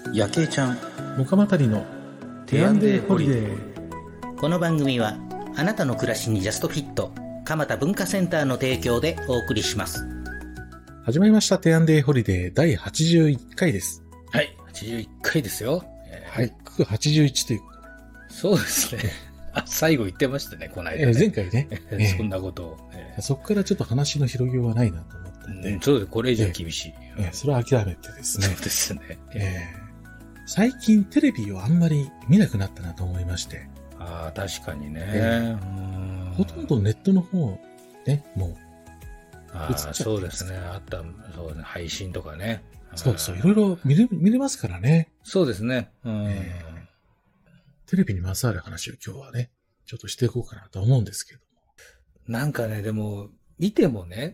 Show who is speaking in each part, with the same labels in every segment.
Speaker 1: やけいちゃん、
Speaker 2: 岡またりのテアンデーホリデー。
Speaker 3: この番組はあなたの暮らしにジャストフィット蒲田文化センターの提供でお送りします。
Speaker 2: 始まりましたテアンデーホリデー第81回です。
Speaker 3: はい、81回ですよ。
Speaker 2: はい、81という。
Speaker 3: そうですね。最後言ってましたね、この間ね。
Speaker 2: 前回ね。
Speaker 3: そんなことを。
Speaker 2: そこからちょっと話の広げようがないなと思ったんで。
Speaker 3: そうです、これ以上厳しい。
Speaker 2: それは諦めてですね。
Speaker 3: そうですね。
Speaker 2: 最近テレビをあんまり見なくなったなと思いまして。
Speaker 3: ああ、確かにね。
Speaker 2: ほとんどネットの方、ね、もう。
Speaker 3: そうですね。そうですね。配信とかね。
Speaker 2: そうそう、いろいろ見れますからね。
Speaker 3: そうですね。
Speaker 2: テレビにまつわる話を今日はね、ちょっとしていこうかなと思うんですけども。
Speaker 3: なんかね、でも、見てもね、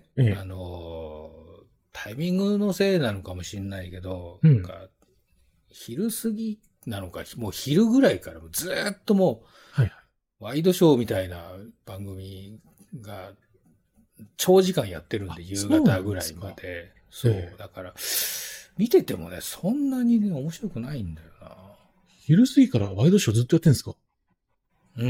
Speaker 3: タイミングのせいなのかもしれないけど、なんか昼過ぎなのか、もう昼ぐらいからずーっともう、ワイドショーみたいな番組が長時間やってるんで、夕方ぐらいまで。そう。だから、見ててもね、そんなにね、面白くないんだよな。
Speaker 2: 昼過ぎからワイドショーずっとやってんですか？
Speaker 3: うん。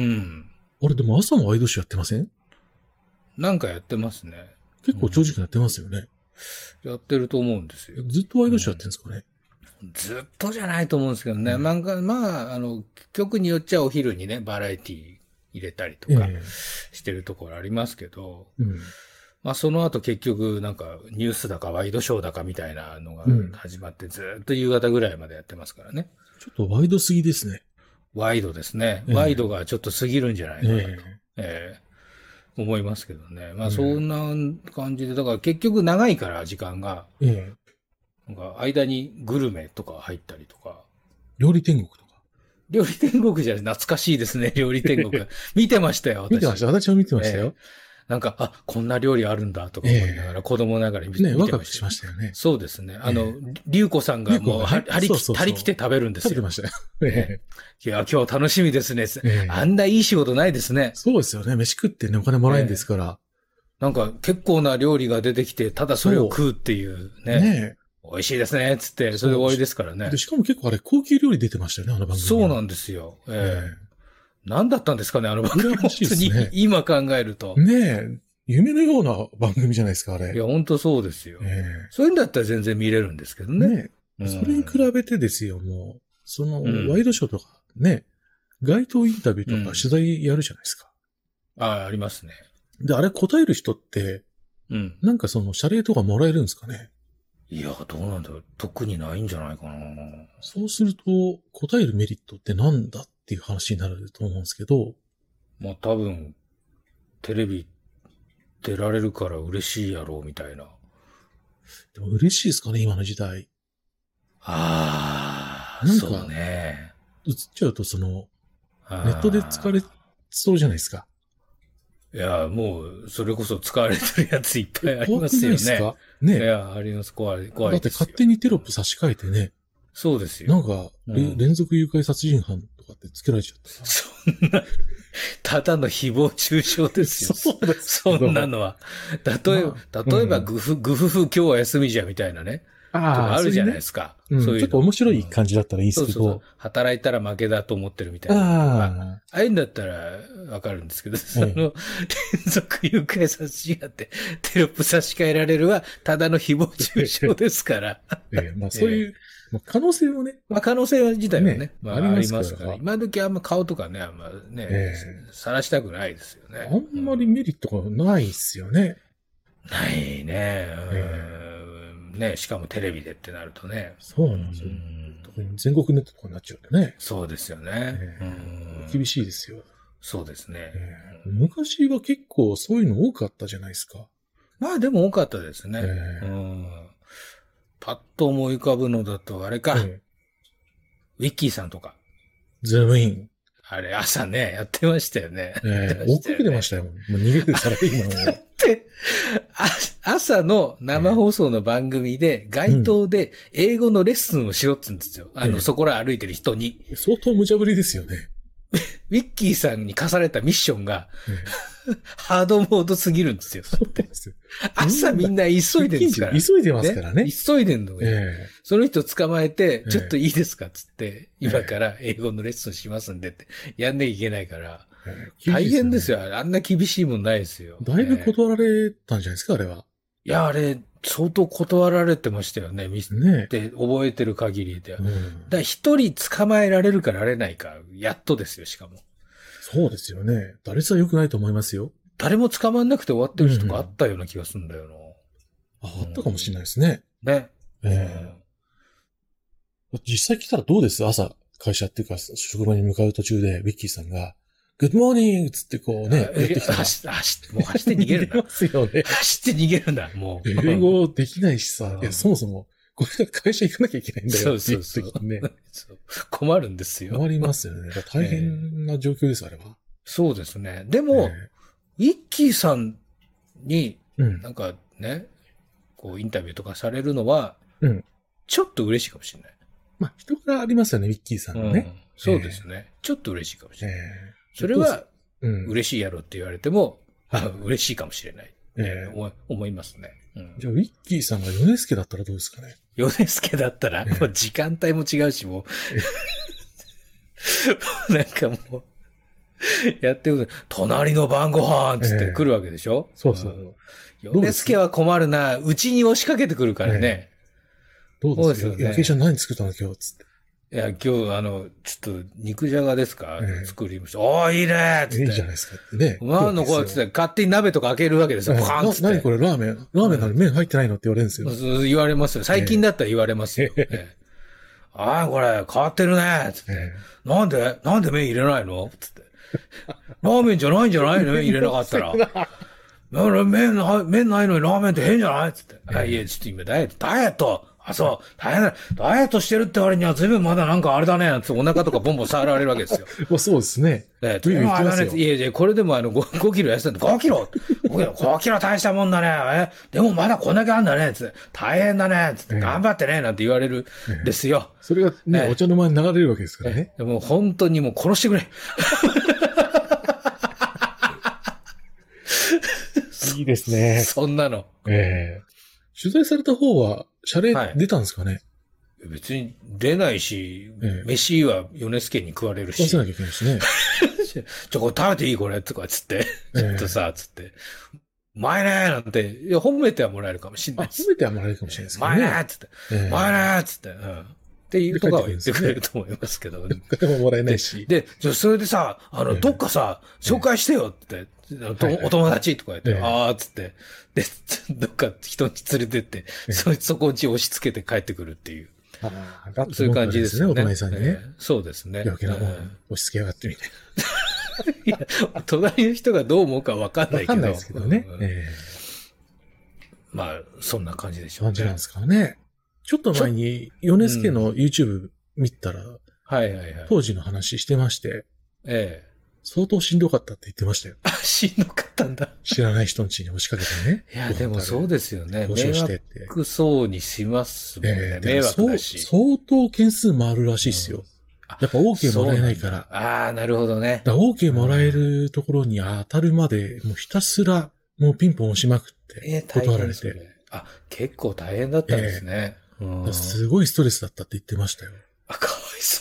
Speaker 2: あれ、でも朝もワイドショーやってません？
Speaker 3: なんかやってますね。
Speaker 2: 結構長時間やってますよね。
Speaker 3: やってると思うんですよ。
Speaker 2: ずっとワイドショーやってるんですかね？
Speaker 3: ずっとじゃないと思うんですけどね。まあ、局によっちゃお昼にね、バラエティ入れたりとかしてるところありますけど、まあその後結局なんかニュースだかワイドショーだかみたいなのが始まってずっと夕方ぐらいまでやってますからね。
Speaker 2: ちょっとワイドすぎですね。
Speaker 3: ワイドですね。ワイドがちょっと過ぎるんじゃないかなと、思いますけどね。まあそんな感じで、だから結局長いから時間が。なんか間にグルメとか入ったりとか。
Speaker 2: 料理天国とか。
Speaker 3: 料理天国じゃ懐かしいですね、料理天国。見てましたよ、私。
Speaker 2: 見てました。私も見てましたよ。
Speaker 3: なんか、こんな料理あるんだとか思いながら、子供ながら見てました。
Speaker 2: ね、ワクワクしましたよね。
Speaker 3: そうですね。龍子さんがもう、張り切って食べるんですよ。
Speaker 2: 食べてましたよ。
Speaker 3: いや、今日楽しみですね。あんないい仕事ないですね。
Speaker 2: そうですよね。飯食ってね、お金もらえるんですから。
Speaker 3: なんか、結構な料理が出てきて、ただそれを食うっていうね。美味しいですね、つって、それで終わりですからね。
Speaker 2: しかも結構あれ、高級料理出てましたよね、あの番組。
Speaker 3: そうなんですよ。何だったんですかね、あの番組。
Speaker 2: 羨ましいですね。
Speaker 3: 今考えると。
Speaker 2: ねえ、夢のような番組じゃないですか、あれ。
Speaker 3: いや、本当そうですよ。そういうんだったら全然見れるんですけどね。
Speaker 2: それに比べてですよ、もう、ワイドショーとか、ね、街頭インタビューとか取材やるじゃないですか。
Speaker 3: ありますね。
Speaker 2: で、あれ答える人って、なんか謝礼とかもらえるんですかね？
Speaker 3: いや、どうなんだろう。特にないんじゃないかな。
Speaker 2: そうすると、答えるメリットってなんだっていう話になると思うんですけど。
Speaker 3: まあ多分、テレビ出られるから嬉しいやろうみたいな。
Speaker 2: でも嬉しいですかね、今の時代。
Speaker 3: なんかそうね。
Speaker 2: 映っちゃうとネットで使われそうじゃないですか。
Speaker 3: いや、もう、それこそ使われてるやついっぱいありますよね。怖くないですか？
Speaker 2: ね。
Speaker 3: いや、あります。怖いですよ。
Speaker 2: だって勝手にテロップ差し替えてね。
Speaker 3: そうですよ。
Speaker 2: なんか、連続誘拐殺人犯とかってつけられちゃった。
Speaker 3: そんな、ただの誹謗中傷ですよ。
Speaker 2: そうです。
Speaker 3: そんなのは。例えば、グフフ今日は休みじゃみたいなね。あるじゃないですか。
Speaker 2: そういうちょっと面白い感じだったらいいですけど。そう
Speaker 3: 働いたら負けだと思ってるみたいな。ああいうんだったらわかるんですけど、連続誘拐殺人犯ってテロップ差し替えられるは、ただの誹謗中傷ですから。
Speaker 2: まあそういう、可能性もね。
Speaker 3: まあ可能性は自体はね、ありますから。今時あんま顔とかね、あんまね、晒したくないですよね。
Speaker 2: あんまりメリットがないっすよね。
Speaker 3: ないね。ね、しかもテレビでってなるとね。
Speaker 2: そうなんですよ。特に全国ネットとかになっちゃうとね。
Speaker 3: そうですよね。
Speaker 2: 厳しいですよ。
Speaker 3: そうですね。
Speaker 2: 昔は結構そういうの多かったじゃないですか。
Speaker 3: まあでも多かったですね。パッと思い浮かぶのだとあれか。ウィッキーさんとか。
Speaker 2: ズームイン。
Speaker 3: あれ朝ね、やってましたよね。
Speaker 2: 追っかけてましたよ。もう逃げるサラリーマンを。
Speaker 3: 朝の生放送の番組で、街頭で英語のレッスンをしろって言うんですよ。そこら歩いてる人に。
Speaker 2: 相当無茶ぶりですよね。
Speaker 3: ウィッキーさんに課されたミッションが、ハードモードすぎるんですよ。
Speaker 2: そうですよ。
Speaker 3: 朝みんな急いでるんですから。
Speaker 2: 急いでますからね。
Speaker 3: 急いでんのよ。その人捕まえて、ちょっといいですかっつって、今から英語のレッスンしますんでってやんなきゃいけないから、大変ですよ。あんな厳しいもんないですよ。
Speaker 2: だいぶ断られたんじゃないですか、あれは。
Speaker 3: いや、あれ、相当断られてましたよね。って覚えてる限りでは。だから一人捕まえられるかなれないか、やっとですよ、しかも。
Speaker 2: そうですよね。打率は良くないと思いますよ。
Speaker 3: 誰も捕まんなくて終わってる日とかあったような気がするんだよ
Speaker 2: な。あったかもしれないですね。
Speaker 3: ね。
Speaker 2: 実際来たらどうです？朝、会社っていうか、職場に向かう途中で、ウィッキーさんが、グッドモーニングつってこうね、やってきたら。
Speaker 3: もう走って逃げるんだ。
Speaker 2: ますよね。
Speaker 3: 走って逃げるんだ、もう。
Speaker 2: 英語できないしさ、いや、そもそも、これから会社行かなきゃいけないんだよ。
Speaker 3: そう。困るんですよ。
Speaker 2: 困りますよね。大変な状況です、あれは。
Speaker 3: そうですね。でも、ウィッキーさんに、なんかね、こう、インタビューとかされるのは、ちょっと嬉しいかもしれない。
Speaker 2: まあ、人柄ありますよね、ウィッキーさんがね。
Speaker 3: そうですね。ちょっと嬉しいかもしれない。それは、嬉しいやろって言われても、嬉しいかもしれない。思いますね。
Speaker 2: じゃあ、ウィッキーさんがヨネスケだったらどうですかね。
Speaker 3: ヨネスケだったら、もう時間帯も違うし、もう、なんかもう、やってる隣の晩ご飯つって来るわけでしょ。
Speaker 2: そうそう。
Speaker 3: ヨネスケは困るな。うちに押しかけてくるからね。
Speaker 2: どうですか？焼きちゃん何作ったの今日つって。
Speaker 3: いや、今日、ちょっと、肉じゃがですか、作りました。おー、いいねつって。
Speaker 2: いいじゃないですかってね。
Speaker 3: なんのこうつって、勝手に鍋とか開けるわけですよ。パーンつって。
Speaker 2: 何これラーメンなのに麺入ってないのって言われるんですよ。
Speaker 3: 言われますよ。最近だったら言われますよ。ああ、これ、変わってるねつって。なんで麺入れないのつって。ラーメンじゃないんじゃないの麺入れなかったら。麺ないのにラーメンって変じゃないつって。いや、ちょっと今ダイエットそう、大変だ。ダイエットしてるって割には随分まだなんかあれだね。お腹とかボンボン触られるわけですよ。
Speaker 2: もうそうですね。
Speaker 3: いや、これでも5キロ痩せたんだ。5キロ大したもんだね。でもまだこんだけあんだね。つって大変だね。つって頑張ってね。なんて言われるですよ。
Speaker 2: それがね、お茶の間に流れるわけですからね。
Speaker 3: でも本当にもう殺してくれ。
Speaker 2: いいですね。
Speaker 3: そんなの。
Speaker 2: 取材された方は、謝礼出たんですかね、
Speaker 3: 別に出ないし、飯は米助に食われるし。
Speaker 2: 食わせなきゃいけないしね。
Speaker 3: これ食べていいこれとかつって。ちょっとさ、つって。うまいねーなんて、いや、褒めてはもらえるかもしれないです。
Speaker 2: 褒めてはもらえるかもしれないですけどね。
Speaker 3: うまいねーつって。うまいねーつって。っていうとかは言ってくれると思いますけど。
Speaker 2: でももらえないし。
Speaker 3: で、それでさ、どっかさ、紹介してよって、お友達とか言って、つって、で、どっか人に連れてって、そこに押し付けて帰ってくるっていう。そういう感じですね、
Speaker 2: お隣さんにね。
Speaker 3: そうですね。
Speaker 2: 余計なもん押し付けやがってみたい
Speaker 3: な。いや、隣の人がどう思うかわかんないけど。
Speaker 2: わかんないですけどね。
Speaker 3: まあ、そんな感じでしょうね。
Speaker 2: 感じなんですかね。ちょっと前に、米助の YouTube 見たら、当時の話してまして、相当しんどかったって言ってましたよ。
Speaker 3: しんどかったんだ。
Speaker 2: 知らない人の家に押しかけてね。
Speaker 3: いや、でもそうですよね。迷惑そうにしますもんね。迷惑だし。
Speaker 2: 相当件数もあるらしいですよ。やっぱ OK もらえないから。
Speaker 3: ああ、なるほどね。
Speaker 2: OK もらえるところに当たるまで、もうひたすら、もうピンポン押しまくって、断られて。
Speaker 3: 結構大変だったんですね。
Speaker 2: すごいストレスだったって言ってましたよ。
Speaker 3: かわいそう。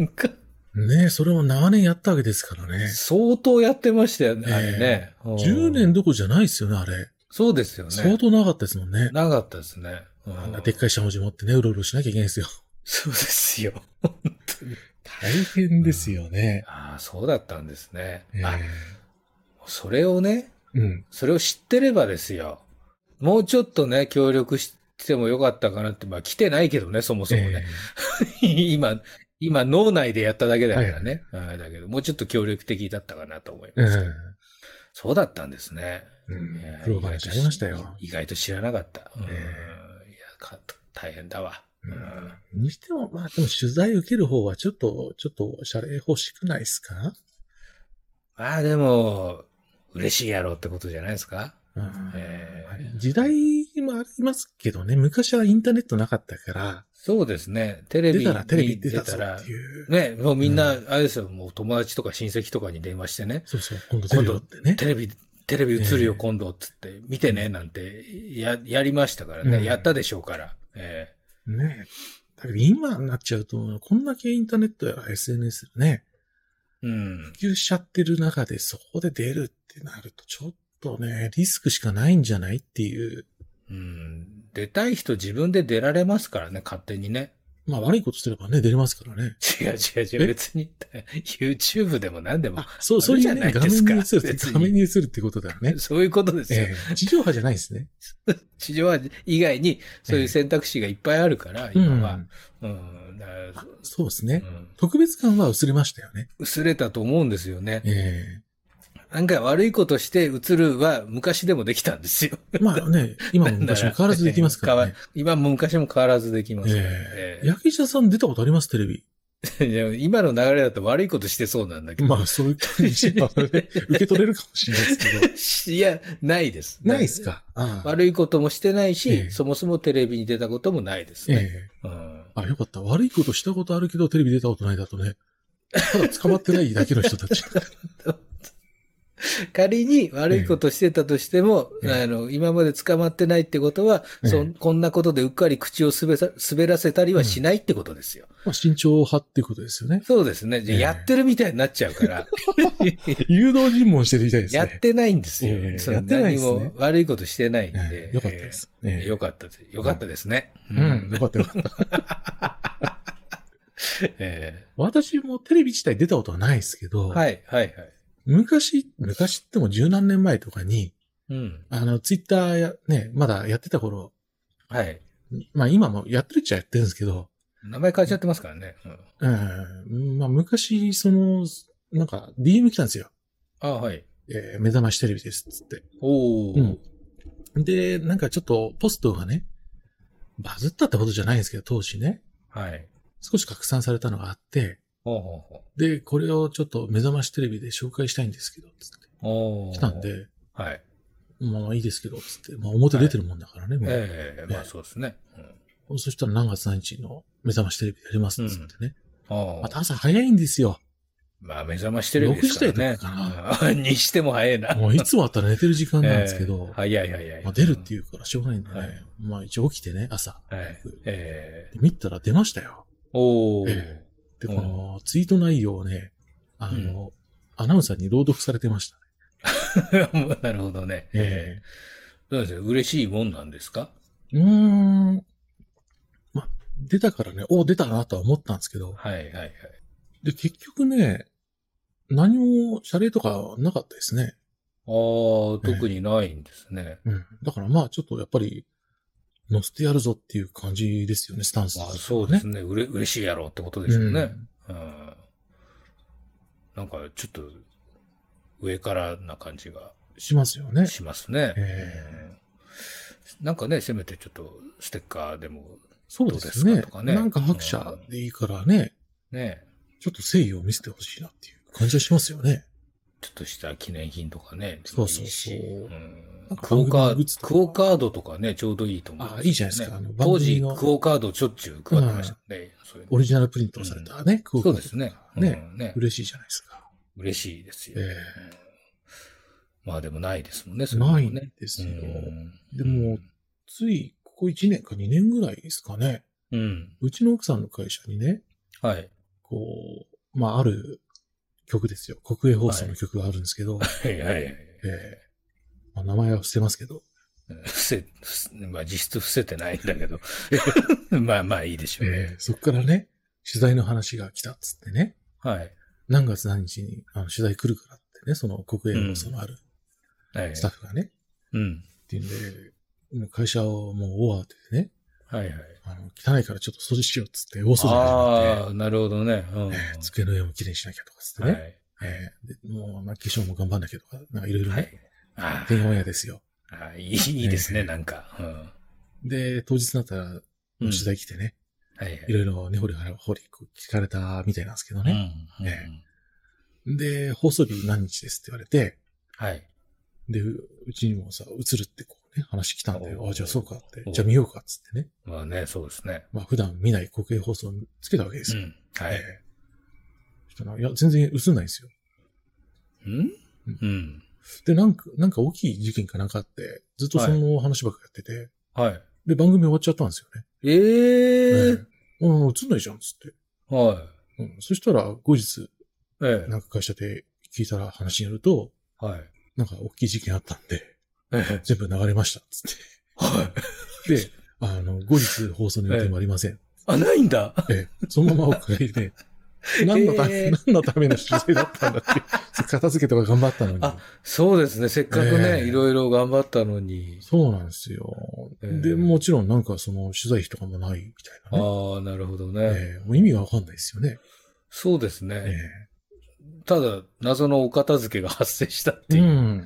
Speaker 3: なんか。
Speaker 2: ねそれを長年やったわけですからね。
Speaker 3: 相当やってましたよね、あれね。
Speaker 2: 10年どころじゃないですよね、あれ。
Speaker 3: そうですよね。
Speaker 2: 相当長かったですもんね。
Speaker 3: 長かったですね。
Speaker 2: あんなでっかいしゃもじ持ってね、うろうろしなきゃいけないですよ。
Speaker 3: そうですよ。本当に。
Speaker 2: 大変ですよね。
Speaker 3: そうだったんですね。それをね、それを知ってればですよ。もうちょっとね、協力してもよかったかなって、来てないけどね、そもそもね。今、脳内でやっただけだからね。だけど、もうちょっと協力的だったかなと思いますけど。そうだったんですね。
Speaker 2: 苦労話ありましたよ。
Speaker 3: 意外と知らなかった。大変だわ。
Speaker 2: にしても、でも取材受ける方はちょっと、謝礼欲しくないですか？
Speaker 3: でも、嬉しいやろってことじゃないですか。
Speaker 2: 時代もありますけどね、昔はインターネットなかったから。
Speaker 3: そうですね。テレビ
Speaker 2: 出たらってい
Speaker 3: う。ね、もうみんな、あれですよ、もう友達とか親戚とかに電話してね。
Speaker 2: そうそう、今度
Speaker 3: テレビ映るよ、今度、つって、見てね、なんて、やりましたからね。やったでしょうから。
Speaker 2: ねだけど今になっちゃうと、こんだけインターネットやら SNS でね、普及しちゃってる中でそこで出るってなると、ちょっとね、リスクしかないんじゃないっていう。
Speaker 3: 出たい人自分で出られますからね、勝手にね。
Speaker 2: まあ悪いことすればね、出れますからね。
Speaker 3: 違う。別に、YouTube でも何でも。
Speaker 2: そういうね、画面に映るってことだよね。
Speaker 3: そういうことですよ。
Speaker 2: 地上波じゃないですね。
Speaker 3: 地上波以外に、そういう選択肢がいっぱいあるから、今は。
Speaker 2: そうですね。特別感は薄れましたよね。
Speaker 3: 薄れたと思うんですよね。なんか悪いことして映るは昔でもできたんですよ。
Speaker 2: まあね、今も昔も変わらずできますからね。
Speaker 3: 今も昔も変わらずできますね。
Speaker 2: 焼下さん出たことありますテレビ。
Speaker 3: 今の流れだと悪いことしてそうなんだけど。
Speaker 2: まあそういう感じで受け取れるかもしれないですけど。
Speaker 3: いや、ないです。
Speaker 2: ないですか。
Speaker 3: 悪いこともしてないし、そもそもテレビに出たこともないですね。
Speaker 2: よかった。悪いことしたことあるけどテレビ出たことないだとね。ただ捕まってないだけの人たち。
Speaker 3: 仮に悪いことしてたとしても、今まで捕まってないってことは、こんなことでうっかり口を滑らせたりはしないってことですよ。
Speaker 2: まあ、慎重派っていうことですよね。
Speaker 3: そうですね。じゃやってるみたいになっちゃうから。
Speaker 2: 誘導尋問してるみたいですね。
Speaker 3: やってないんですよ。
Speaker 2: やってないですね。
Speaker 3: 何も悪いことしてないんで。
Speaker 2: よかったです。
Speaker 3: よかったです。よかったですね。
Speaker 2: よかったよかった。私もテレビ自体出たことはないですけど。
Speaker 3: はい。
Speaker 2: 昔っても十何年前とかに、ツイッターね、まだやってた頃。
Speaker 3: はい。
Speaker 2: まあ今もやってるっちゃやってるんですけど。
Speaker 3: 名前変えちゃってますからね。
Speaker 2: まあ昔、なんか DM 来たんですよ。
Speaker 3: はい。
Speaker 2: 目覚ましテレビです、つって。で、なんかちょっとポストがね、バズったってことじゃないんですけど、当時ね。
Speaker 3: はい。
Speaker 2: 少し拡散されたのがあって、で、これをちょっと目覚ましテレビで紹介したいんですけど、つって。来たんで、
Speaker 3: はい。
Speaker 2: まあいいですけど、つって。まあ表出てるもんだからね。
Speaker 3: まあそうですね。
Speaker 2: そしたら何月何日の目覚ましテレビやります、つってね。また朝早いんですよ。
Speaker 3: まあ目覚ましテレビですからね。
Speaker 2: 6時台とかかな。
Speaker 3: にしても早いな。
Speaker 2: もういつもあったら寝てる時間なんですけど。
Speaker 3: 早い。
Speaker 2: まあ出るっていうからしょうがないんでね。まあ一応起きてね、朝。見たら出ましたよ。で、このツイート内容をね、アナウンサーに朗読されてました
Speaker 3: ね。なるほどね。どうですか？嬉しいもんなんですか？
Speaker 2: まあ、出たからね、出たなとは思ったんですけど。で、結局ね、何も謝礼とかなかったですね。
Speaker 3: 特にないんですね。
Speaker 2: だからまあちょっとやっぱり、乗せてやるぞっていう感じですよね、スタンス、ね。
Speaker 3: そうですね。嬉しいやろってことですよね。なんかちょっと上からな感じが
Speaker 2: しますよね。
Speaker 3: しますね。なんかね、せめてちょっとステッカーでも
Speaker 2: そうですね。なんか拍車でいいからね。ちょっと誠意を見せてほしいなっていう感じはしますよね。
Speaker 3: ちょっとした記念品とかね。
Speaker 2: そう。
Speaker 3: クオカードとかね、ちょうどいいと思う。
Speaker 2: いいじゃないですか。
Speaker 3: 当時、クオカードちょっちゅう配ってましたね。
Speaker 2: オリジナルプリントされたね、クオカード。
Speaker 3: そうです
Speaker 2: ね。嬉しいじゃないですか。
Speaker 3: 嬉しいですよ。まあでもないですもんね、
Speaker 2: ないですよ。でも、つい、ここ1年か2年ぐらいですかね。うちの奥さんの会社にね、まあ、ある曲ですよ。国営放送の曲があるんですけど、まあ、名前は伏せますけど。
Speaker 3: まあ実質伏せてないんだけど。まあいいでしょうね。
Speaker 2: そっからね、取材の話が来たっつってね。何月何日に取材来るからってね、その国営放送のあるスタッフがね。っていうんで、もう会社をもう大慌てでね。汚いからちょっと掃除しようっつって大掃除始めて。
Speaker 3: なるほどね。
Speaker 2: 机の上もきれいにしなきゃとかっつってね。もう、化粧も頑張んなきゃとか、なんかいろいろね。てんやわんやですよ。
Speaker 3: いいですね、なんか。
Speaker 2: で、当日になったら、取材来てね。いろいろね、掘り聞かれたみたいなんですけどね。で、放送日何日ですって言われて。で、うちにもさ、映るってこうね、話来たんで、じゃあそうかって、じゃあ見ようかっつってね。
Speaker 3: まあね、そうですね。
Speaker 2: まあ普段見ない国営放送をつけたわけですよ。
Speaker 3: はい。
Speaker 2: いや、全然映んないんですよ。で、なんか大きい事件かなんかあって、ずっとその話ばっかやってて、
Speaker 3: はい。
Speaker 2: で、番組終わっちゃったんですよね。映んないじゃん、つって。
Speaker 3: はい。
Speaker 2: そしたら、後日、なんか会社で聞いたら話によると、
Speaker 3: はい。
Speaker 2: なんか大きい事件あったんで、全部流れました、つって。
Speaker 3: はい。
Speaker 2: で、後日放送の予定もありません。
Speaker 3: ないんだ。
Speaker 2: そのままお蔵入りで、何のための取材だったんだって、片付けとか頑張ったのに。
Speaker 3: そうですね。せっかくね、いろいろ頑張ったのに。
Speaker 2: そうなんですよ。で、もちろんなんかその取材費とかもないみたいなね。
Speaker 3: なるほどね。
Speaker 2: もう意味がわかんないですよね。
Speaker 3: そうですね。ただ、謎のお片付けが発生したっていう。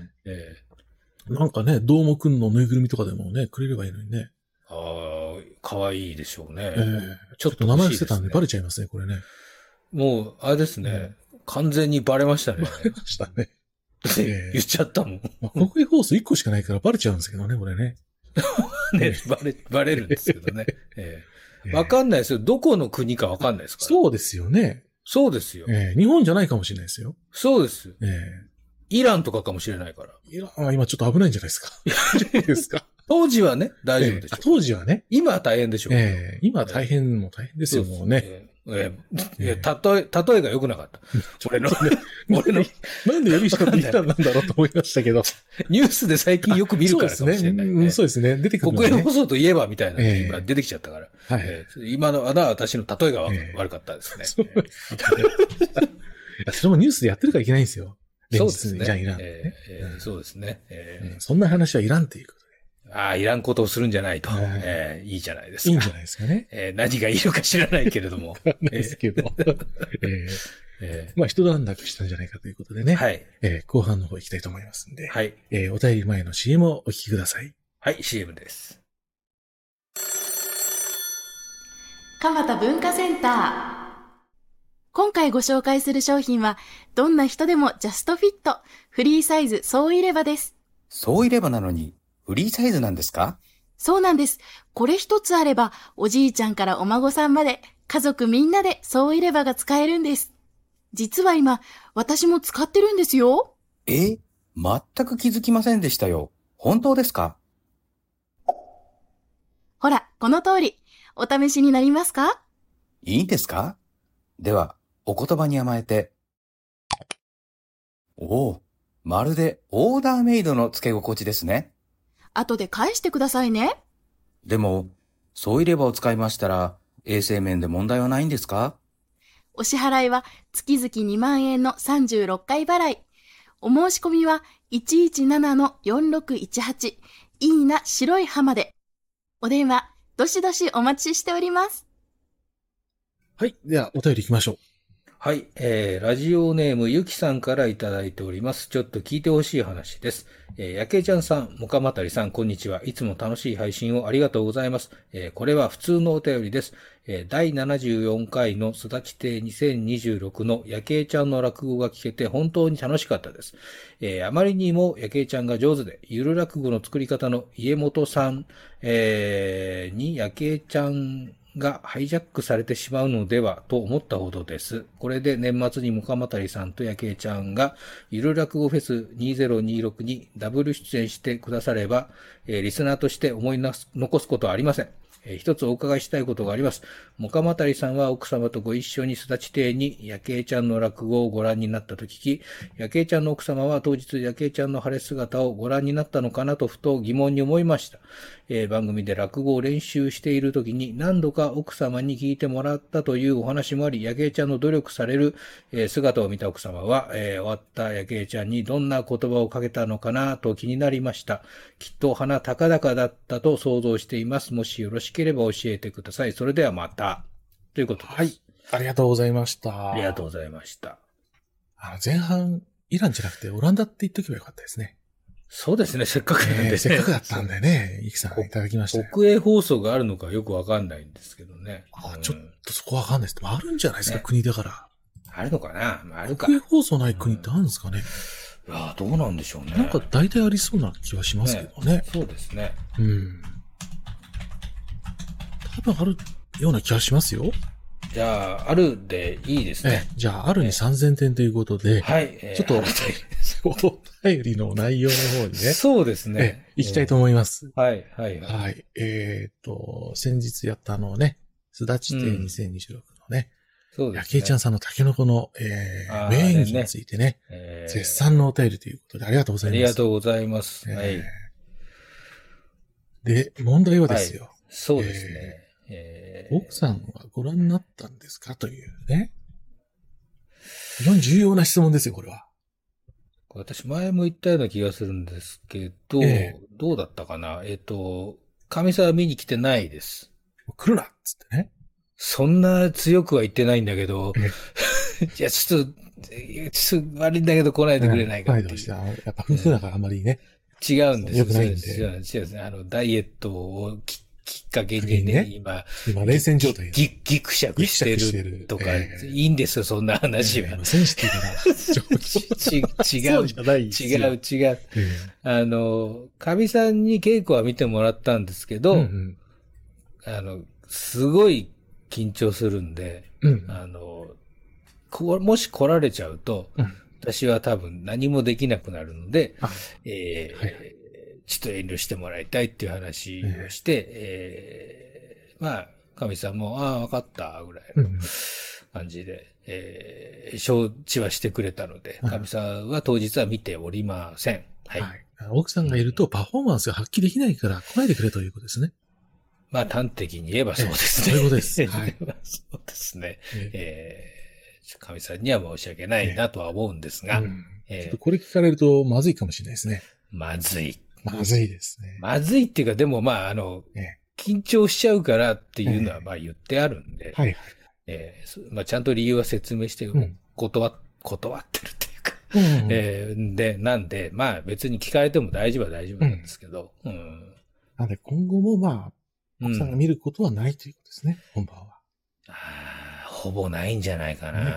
Speaker 2: なんかね、どーもくんのぬいぐるみとかでもね、くれればいいのにね。
Speaker 3: かわいいでしょうね。
Speaker 2: ちょっと名前伏せたんでバレちゃいますね、これね。
Speaker 3: もう、あれですね。完全にバレましたね。
Speaker 2: バレましたね。
Speaker 3: 言っちゃったもん。
Speaker 2: 国営放送1個しかないからバレちゃうんですけどね、これね。
Speaker 3: バレるんですけどね。わかんないですよ。どこの国かわかんないですから。
Speaker 2: そうですよね。
Speaker 3: そうですよ。
Speaker 2: 日本じゃないかもしれないですよ。
Speaker 3: そうです。イランとかかもしれないから。
Speaker 2: イランは今ちょっと危ないんじゃないですか。大丈夫ですか。
Speaker 3: 当時はね、大丈夫でしょ。
Speaker 2: 当時はね。
Speaker 3: 今は大変でしょう。
Speaker 2: 今は大変ですよ、もうね。
Speaker 3: 例えが良くなかった。俺の、
Speaker 2: なんでよりしかって言ったんだろうと思いましたけど。
Speaker 3: ニュースで最近よく見るからかもしれない。
Speaker 2: そうですね。出てくる。
Speaker 3: 国営放送といえばみたいな今出てきちゃったから。今のは私の例えが悪かったですね。そ
Speaker 2: れもニュースでやってるからいけないんですよ。
Speaker 3: そうですね。
Speaker 2: じゃあいらん。
Speaker 3: そうですね。
Speaker 2: そんな話はいらんっていうことで。
Speaker 3: いらんことをするんじゃないと。いいじゃないですか。
Speaker 2: いいんじゃないですかね。
Speaker 3: 何がいるか知らないけれども。
Speaker 2: ですけど。まあ、一段落したんじゃないかということでね。
Speaker 3: はい。
Speaker 2: 後半の方行きたいと思いますんで。
Speaker 3: はい。
Speaker 2: お便り前の CM をお聞きください。
Speaker 3: はい、CM です。
Speaker 1: 蒲田文化センター。今回ご紹介する商品は、どんな人でもジャストフィット、フリーサイズ総入れ歯です。
Speaker 4: 総入れ歯なのに、フリーサイズなんですか？
Speaker 1: そうなんです。これ一つあれば、おじいちゃんからお孫さんまで、家族みんなで総入れ歯が使えるんです。実は今、私も使ってるんですよ。
Speaker 4: 全く気づきませんでしたよ。本当ですか？
Speaker 1: ほら、この通り、お試しになりますか？
Speaker 4: いいんですか？では、お言葉に甘えて。まるでオーダーメイドの付け心地ですね。
Speaker 1: 後で返してくださいね。
Speaker 4: でも、総入れ歯を使いましたら、衛生面で問題はないんですか？
Speaker 1: お支払いは月々2万円の36回払い。お申し込みは 117-4618 いいな白い歯まで。お電話、どしどしお待ちしております。
Speaker 2: はい。では、お便り行きましょう。
Speaker 3: はい。ラジオネームゆきさんからいただいております。ちょっと聞いてほしい話です。やけいちゃんさん、もかまたりさん、こんにちは。いつも楽しい配信をありがとうございます。これは普通のお便りです。第74回のすだち亭2026のやけいちゃんの落語が聞けて本当に楽しかったです。あまりにもやけいちゃんが上手で、ゆる落語の作り方の家元さん、にやけいちゃんがハイジャックされてしまうのではと思ったほどです。これで年末にもかまたりさんとやけいちゃんがゆる落語フェス2026にダブル出演してくだされば、リスナーとして思い残すことはありません。一つお伺いしたいことがあります。もかまたりさんは奥様とご一緒にすだち亭にやけいちゃんの落語をご覧になったと聞き、やけいちゃんの奥様は当日やけいちゃんの晴れ姿をご覧になったのかなとふと疑問に思いました。番組で落語を練習しているときに何度か奥様に聞いてもらったというお話もあり、やけいちゃんの努力される姿を見た奥様は、終わったやけいちゃんにどんな言葉をかけたのかなと気になりました。きっと鼻高々だったと想像しています。もしよろしければ教えてください。それではまた。ということです。
Speaker 2: はい。ありがとうございました。
Speaker 3: ありがとうございました。
Speaker 2: 前半、イランじゃなくてオランダって言っとけばよかったですね。
Speaker 3: そうですね、せっかくなんでね。
Speaker 2: せっかくだったんでね、イキさんいただきました。
Speaker 3: 国営放送があるのかよくわかんないんですけどね。
Speaker 2: ちょっとそこわかんないです。あるんじゃないですか、国だから。
Speaker 3: あるのかな、あるか。
Speaker 2: 国営放送ない国ってあるんですかね。
Speaker 3: いや、どうなんでしょうね。
Speaker 2: なんか大体ありそうな気はしますけどね。
Speaker 3: そうですね。
Speaker 2: うん。多分あるような気はしますよ。
Speaker 3: じゃあ、あるでいいですね。
Speaker 2: じゃあ、あるに3000点ということで、
Speaker 3: はい。
Speaker 2: ちょっと、お便りの内容の方にね。
Speaker 3: そうですね。
Speaker 2: 行きたいと思います。
Speaker 3: はい、はい、
Speaker 2: はい。先日やったすだち亭2026のね、
Speaker 3: そうですね。
Speaker 2: やけいちゃんさんのタケノコの、名演技についてね、絶賛のお便りということでありがとうございます。
Speaker 3: ありがとうございます。はい。
Speaker 2: で、問題はですよ。
Speaker 3: そうですね。
Speaker 2: 奥さんはご覧になったんですかというね。非常に重要な質問ですよ、これは。
Speaker 3: 私前も言ったような気がするんですけど、どうだったかな。神様見に来てないです。
Speaker 2: 来るなっつってね。
Speaker 3: そんな強くは言ってないんだけど、いや、ちょっと悪いんだけど来ないでくれないかっていう。
Speaker 2: やっぱ夫婦だからあまりね。
Speaker 3: 違うんですよ。
Speaker 2: よくないんで。
Speaker 3: 違うんですね。ダイエットをきっかけにね、今
Speaker 2: 冷戦状態
Speaker 3: ギクシャクしてるとか、いいんですよ、そんな話は。
Speaker 2: センシティブな。
Speaker 3: 違う。かみさんに稽古は見てもらったんですけど、すごい緊張するんで、もし来られちゃうと、私は多分何もできなくなるので、ちょっと遠慮してもらいたいっていう話をして、まあ、神さんも、わかった、ぐらいの感じで、承知はしてくれたので、神さんは当日は見ておりません。はい。
Speaker 2: 奥さんがいるとパフォーマンスが発揮できないから来ないでくれということですね。
Speaker 3: まあ、端的に言えばそうですね。
Speaker 2: そういうことです。はい。
Speaker 3: そうですね。神さんには申し訳ないなとは思うんですが、
Speaker 2: ちょっとこれ聞かれるとまずいかもしれないですね。
Speaker 3: まずい
Speaker 2: ですね。
Speaker 3: まずいっていうか、でもまあ、緊張しちゃうからっていうのはまあ言ってあるんで、まあちゃんと理由は説明して、断ってるっていうか、なんで、まあ別に聞かれても大丈夫は大丈夫なんですけど、
Speaker 2: なんで今後もまあ、奥さんが見ることはないということですね、本番は。
Speaker 3: ほぼないんじゃないかな。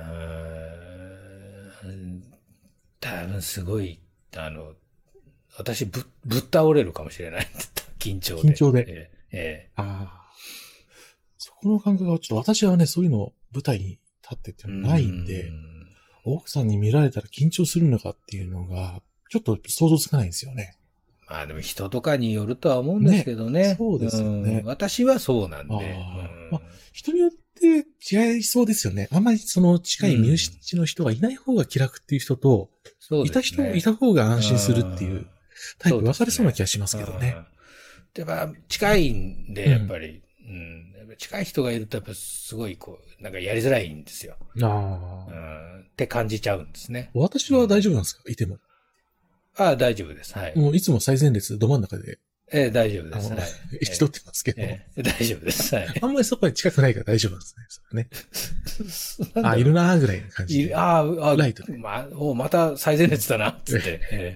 Speaker 3: 多分すごい、私ぶっ倒れるかもしれない。緊張で。
Speaker 2: そこの感覚はちょっと私はね、そういうの舞台に立ってってないんで、奥さんに見られたら緊張するのかっていうのが、ちょっと想像つかないんですよね。
Speaker 3: まあでも人とかによるとは思うんですけどね。
Speaker 2: そうですよね。
Speaker 3: 私はそうなんで。
Speaker 2: 人によって違いそうですよね。あんまりその近い身内の人がいない方が気楽っていう人と、いた方が安心するっていうタイプ分かれそうな気がしますけどね。
Speaker 3: やっぱ近いんで、やっぱり、近い人がいるとやっぱすごいなんかやりづらいんですよ。って感じちゃうんですね。
Speaker 2: 私は大丈夫なんですか？いても。
Speaker 3: 大丈夫です。はい。
Speaker 2: もういつも最前列ど真ん中で。
Speaker 3: 大丈夫です。はい。
Speaker 2: 引き取ってますけど。
Speaker 3: 大丈夫です。はい。
Speaker 2: あんまりそこに近くないから大丈夫なんですね。いるなーぐらいの感じで。ライトで。
Speaker 3: また最前列だな、つって。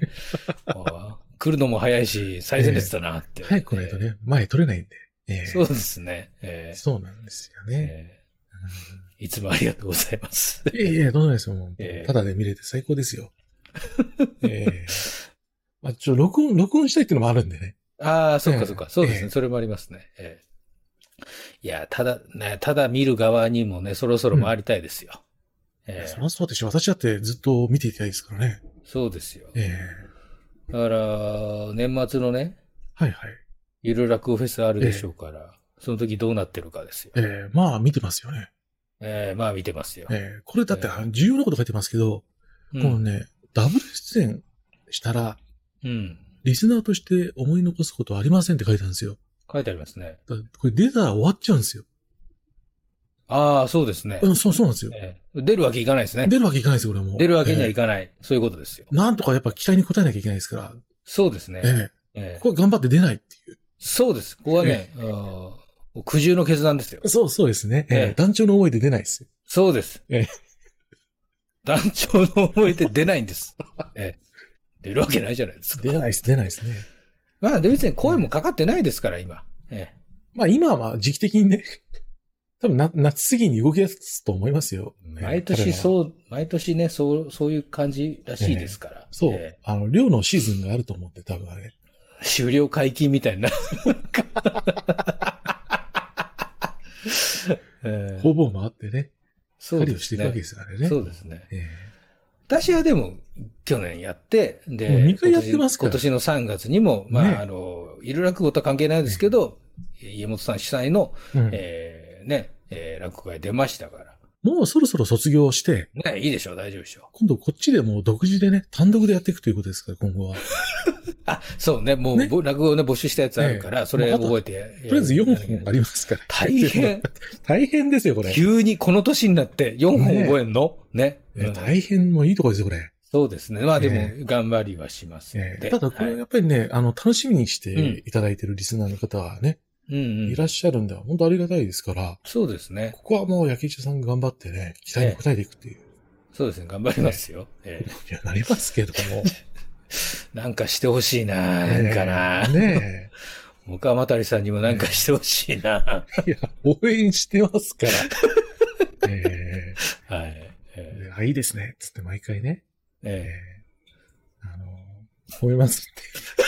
Speaker 3: 来るのも早いし、最前列だなって。
Speaker 2: 早く来ないとね、前取れないんで。
Speaker 3: そうですね。
Speaker 2: そうなんですよね。
Speaker 3: いつもありがとうございます。
Speaker 2: とんでもないですよ。ただで見れて最高ですよ。録音したいっていうのもあるんでね。
Speaker 3: そうか。そうですね。それもありますね。いや、ただ見る側にもね、そろそろ回りたいですよ。
Speaker 2: そりゃそうでしょ。私だってずっと見ていたいですからね。
Speaker 3: そうですよ。だから、年末のね。ゆる落語フェスあるでしょうから、その時どうなってるかですよ。
Speaker 2: まあ見てますよね。
Speaker 3: まあ見てますよ。
Speaker 2: これだって重要なこと書いてますけど、このね、ダブル出演したら、リスナーとして思い残すことはありませんって書いてあるんですよ。
Speaker 3: 書いてありますね。
Speaker 2: これ出たら終わっちゃうんですよ。
Speaker 3: そうですね。
Speaker 2: そうなんですよ。
Speaker 3: 出るわけいかないですね。
Speaker 2: 出るわけいかないですよ、これも。
Speaker 3: 出るわけにはいかない。そういうことですよ。
Speaker 2: なんとかやっぱ期待に応えなきゃいけないですから。
Speaker 3: そうですね。
Speaker 2: これ頑張って出ないっていう。
Speaker 3: そうです。ここはね、苦渋の決断ですよ。
Speaker 2: そうですね。団長の思いで出ないですよ。
Speaker 3: そうです。団長の思いで出ないんです。出るわけないじゃないですか。
Speaker 2: 出ないですね。
Speaker 3: まあ、別に声もかかってないですから、今。
Speaker 2: まあ、今は時期的にね。 多分夏過ぎに動き出すと思いますよ。
Speaker 3: 毎年ね、そういう感じらしいですから。
Speaker 2: そう。漁のシーズンがあると思って、多分あれ。
Speaker 3: 終了解禁みたいな。
Speaker 2: 方々回ってね。狩りをしていくわけですよね。
Speaker 3: そうですね。私はでも、去年やって、で、
Speaker 2: もう2回やってますから。
Speaker 3: 今年の3月にも、まあ、いる落語とは関係ないですけど、家元さん主催の、落語会出ましたから。
Speaker 2: もうそろそろ卒業して。
Speaker 3: ね、いいでしょう、大丈夫でしょう。
Speaker 2: 今度こっちでもう独自でね、単独でやっていくということですから、今後は。
Speaker 3: あ、そうね、もう、落語をね、募集したやつあるから、それ覚えて。
Speaker 2: とりあえず4本ありますから。
Speaker 3: 大変。
Speaker 2: 大変ですよ、これ。
Speaker 3: 急にこの年になって4本覚えんのね。
Speaker 2: 大変もいいとこですよ、これ。
Speaker 3: そうですね。まあでも、頑張りはします
Speaker 2: ただこれやっぱりね、楽しみにしていただいているリスナーの方はね、いらっしゃるんでは、本当ありがたいですから。
Speaker 3: そうですね。
Speaker 2: ここはもう焼き市さんが頑張ってね、期待に応えていくっていう。
Speaker 3: そうですね、頑張りますよ。
Speaker 2: いや、なりますけども。
Speaker 3: なんかしてほしいな、なんかな。
Speaker 2: ね
Speaker 3: え。岡又さんにもなんかしてほしいな。
Speaker 2: いや、応援してますから。
Speaker 3: はい。
Speaker 2: いいですね。つって毎回ね。褒めますって。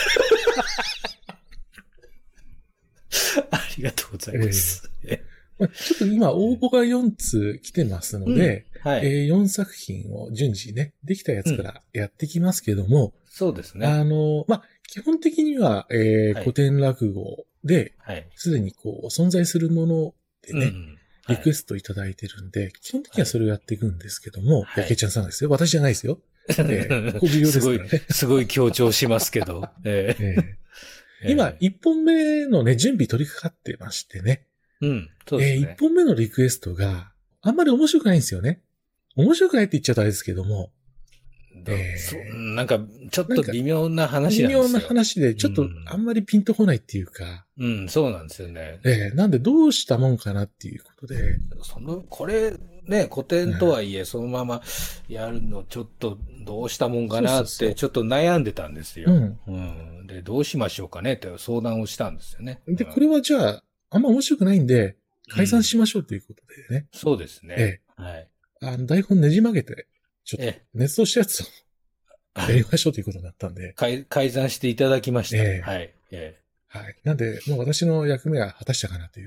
Speaker 3: ありがとうございます。
Speaker 2: ちょっと今応募が4通来てますので、4作品を順次ね、できたやつからやってきますけども、
Speaker 3: そうですね。
Speaker 2: 基本的には、古典落語で、すでにこう存在するものでね、リクエストいただいてるんで、基本的にはそれをやっていくんですけども、やけちゃんさんですよ。私じゃないですよ。ここ重要ですからね。
Speaker 3: すごい強調しますけど。
Speaker 2: 今、1本目のね、準備取り掛かってましてね。
Speaker 3: そうですね。
Speaker 2: 1本目のリクエストがあんまり面白くないんですよね。面白くないって言っちゃうとあれですけども。
Speaker 3: なんか、ちょっと微妙な話なんですよ。
Speaker 2: 微妙な話で、ちょっとあんまりピンとこないっていうか。
Speaker 3: そうなんですよね。
Speaker 2: なんでどうしたもんかなっていうことで。
Speaker 3: これ、ね、古典とはいえ、そのままやるのちょっとどうしたもんかなって、ちょっと悩んでたんですよ。で、どうしましょうかねって相談をしたんですよね。
Speaker 2: で、これはじゃあ、あんま面白くないんで、解散しましょうということでね。
Speaker 3: そうですね。はい。
Speaker 2: 台本ねじ曲げて、ちょっと、熱奏したやつをやりましょうということになったんで。
Speaker 3: 改ざんしていただきました。はい。
Speaker 2: はい。なんで、もう私の役目は果たしたかなという。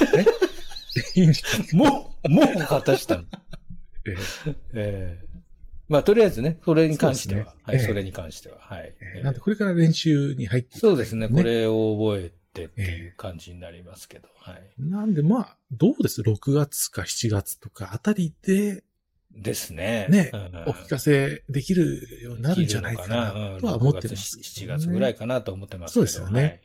Speaker 3: もう果たしたの。まあ、とりあえずね、それに関しては。はい、それに関しては。はい。
Speaker 2: なんで、これから練習に入って
Speaker 3: そうですね、これを覚えてっていう感じになりますけど。はい。
Speaker 2: なんで、まあ、どうです ?6 月か7月とかあたりで、
Speaker 3: ですね。
Speaker 2: ね、お聞かせできるようになるんじゃないかなとは思ってます。
Speaker 3: 7月ぐらいかなと思ってますけど。
Speaker 2: そうですよね。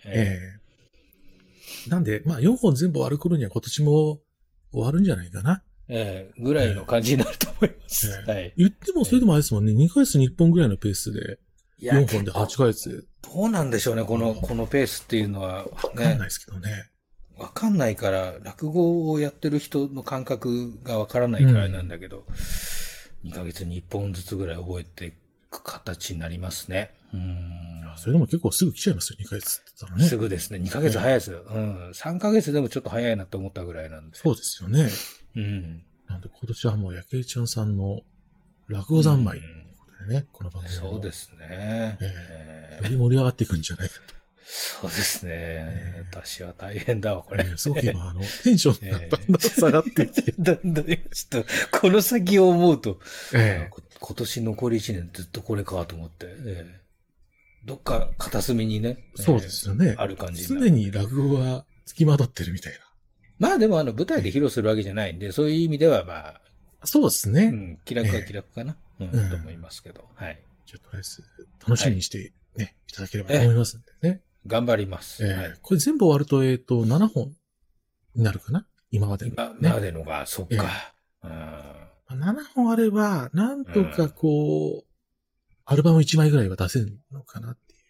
Speaker 2: なんで、まあ4本全部終わる頃には今年も終わるんじゃないかな。
Speaker 3: ぐらいの感じになると思います。はい。
Speaker 2: 言ってもそれでもあれですもんね、2ヶ月に1本ぐらいのペースで、4本で8ヶ月。
Speaker 3: どうなんでしょうね、このペースっていうのは。
Speaker 2: わかんないですけどね。
Speaker 3: わかんないから、落語をやってる人の感覚がわからないからなんだけど、2ヶ月に1本ずつぐらい覚えていく形になりますね。
Speaker 2: それでも結構すぐ来ちゃいますよ、2ヶ月って言ったらね。
Speaker 3: すぐですね。2ヶ月早いですよ。3ヶ月でもちょっと早いなと思ったぐらいなんで。
Speaker 2: そうですよね。なんで今年はもう、やけいちゃんさんの落語三昧ということでね、この番組
Speaker 3: そうですね。
Speaker 2: より盛り上がっていくんじゃないかと。
Speaker 3: そうですね。私は大変だわ、これ。
Speaker 2: すごく今、テンションがだんだん下がってきて。
Speaker 3: だんだん、ちょっと、この先を思うと、今年残り1年ずっとこれかと思って、どっか片隅にね、
Speaker 2: そうですよね。
Speaker 3: ある感じ。
Speaker 2: 常に落語が付きまとってるみたいな。
Speaker 3: まあでも舞台で披露するわけじゃないんで、そういう意味ではまあ。
Speaker 2: そうですね。
Speaker 3: 気楽は気楽かな、と思いますけど。はい。
Speaker 2: じゃあとりあえず、楽しみにしてね、いただければと思いますんでね。
Speaker 3: 頑張ります。
Speaker 2: これ全部終わると、7本になるかな今までの。
Speaker 3: 今までのが、そっか。
Speaker 2: 7本あれば、なんとかこう、アルバム1枚ぐらいは出せるのかなっていう。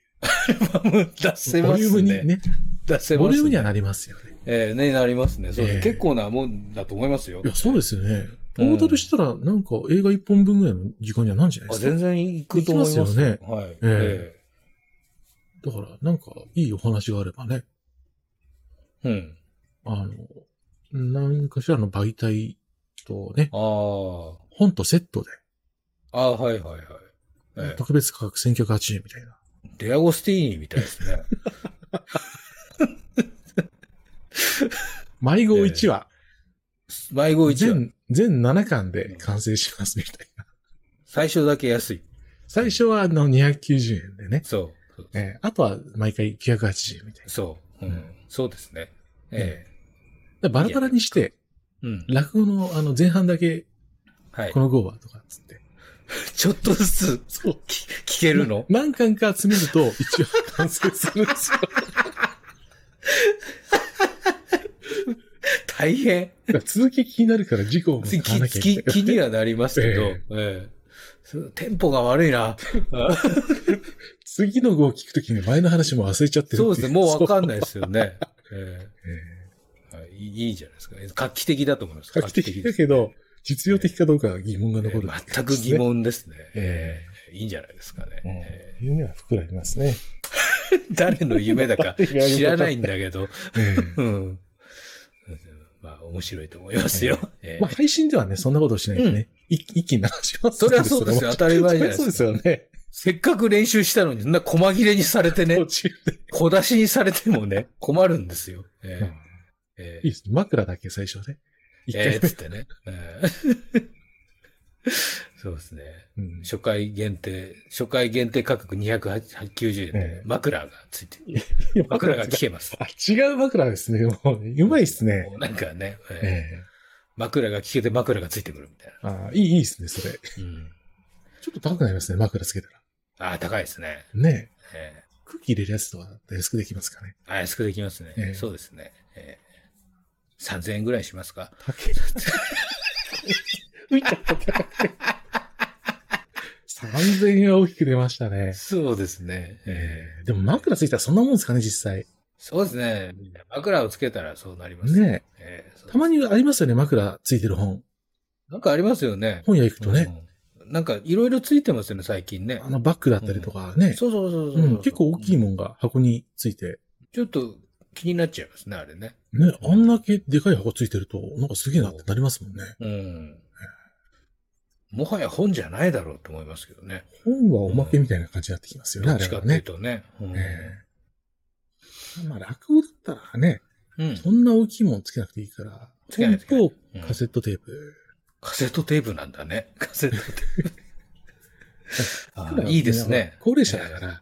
Speaker 3: アルバム出せますね。
Speaker 2: ボリュームにね。
Speaker 3: 出せますね。
Speaker 2: ボリュームにはなりますよね。
Speaker 3: なりますね。そう結構なもんだと思いますよ。
Speaker 2: いや、そうですよね。トータルしたら、なんか映画1本分ぐらいの時間にはなんじゃないですか。
Speaker 3: 全然いくと思います
Speaker 2: よね。
Speaker 3: はい。
Speaker 2: だから、なんか、いいお話があればね。 何かしらの媒体とね、本とセットで。
Speaker 3: はいはいはい。
Speaker 2: 特別価格1980円みたいな。
Speaker 3: デアゴスティーニみたいですね。
Speaker 2: 迷子1話。
Speaker 3: 迷子1話。
Speaker 2: 全7巻で完成しますみたいな。
Speaker 3: 最初だけ安い。
Speaker 2: 最初は290円でね。
Speaker 3: そう。
Speaker 2: あとは毎回980円みたいな。
Speaker 3: そう。そうですね。
Speaker 2: バラバラにして、落語の前半だけ、この号はとかつって。
Speaker 3: ちょっとずつ、聞けるの？
Speaker 2: 何巻か集めると一応完成するんですよ。
Speaker 3: 大変。
Speaker 2: 続き気になるから事故も買わなきゃいけない。
Speaker 3: 気にはなりますけど、テンポが悪いな。
Speaker 2: 次の号を聞くときに前の話も忘れちゃってる。
Speaker 3: そうですね。もうわかんないですよね。いいじゃないですか。画期的だと思います。
Speaker 2: 画期的だけど、実用的かどうかは疑問が残る、
Speaker 3: 全く疑問ですね。いいんじゃないですかね。
Speaker 2: 夢は膨らみますね。
Speaker 3: 誰の夢だか知らないんだけど。まあ、面白いと思いますよ。
Speaker 2: まあ、配信ではね、そんなことをしないとね、一気に流します。
Speaker 3: それはそうですよ。当たり前じゃないですか。
Speaker 2: そうですよね。
Speaker 3: せっかく練習したのに、そんな細切れにされてね、小出しにされてもね、困るんですよ。
Speaker 2: いいですね。枕だけ最初ね。
Speaker 3: つってね。そうですね。初回限定価格290円で、枕がついてる。枕が聞けます。
Speaker 2: 違う枕ですね。もう、うまいっすね。
Speaker 3: なんかね、枕が聞けて枕がついてくるみたいな。
Speaker 2: いいですね、それ。ちょっと高くなりますね、枕つけたら。
Speaker 3: 高いですね。
Speaker 2: ね空気入れるやつとは安くできますかね。
Speaker 3: 安くできますね。そうですね。3000円ぐらいしますか？
Speaker 2: 浮いちゃった高くて。3000円は大きく出ましたね。
Speaker 3: そうですね。
Speaker 2: でも枕ついたらそんなもんですかね、実際。
Speaker 3: そうですね。枕をつけたらそうなりますね。
Speaker 2: たまにありますよね、枕ついてる本。
Speaker 3: なんかありますよね。
Speaker 2: 本屋行くとね。
Speaker 3: なんかいろいろついてますよね、最近ね。
Speaker 2: バッグだったりとかね。
Speaker 3: そう
Speaker 2: 結構大きいもんが箱について。
Speaker 3: ちょっと気になっちゃいますね、あれね。
Speaker 2: あんだけでかい箱ついてると、なんかすげえなってなりますもんね。
Speaker 3: もはや本じゃないだろうと思いますけどね。
Speaker 2: 本はおまけみたいな感じになってきますよね、あれはね。
Speaker 3: どっちかっていうとね。
Speaker 2: まあ落語だったらね、そんな大きいもんつけなくていいから、本とカセットテープ。
Speaker 3: カセットテープなんだね。カセットテープ。いいですね。
Speaker 2: 高齢者だから。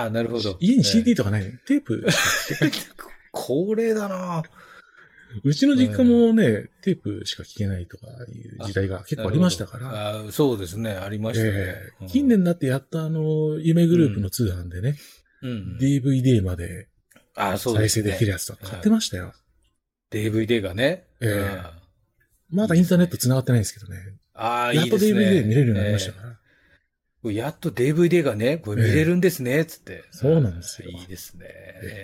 Speaker 3: なるほど。
Speaker 2: 家に CD とかないのテープ。
Speaker 3: 高齢だな。
Speaker 2: うちの実家もね、テープしか聞けないとかいう時代が結構ありましたから。
Speaker 3: そうですね、ありましたね。
Speaker 2: 近年になってやっと夢グループの通販でね、DVD まで再生できるやつとか買ってましたよ。
Speaker 3: DVD がね。
Speaker 2: まだインターネット繋がってないんですけどね。
Speaker 3: いいですね。
Speaker 2: やっと DVD 見れるようになりましたから。
Speaker 3: やっと DVD がね、これ見れるんですね、つって。
Speaker 2: そうなんですよ。
Speaker 3: いいですね。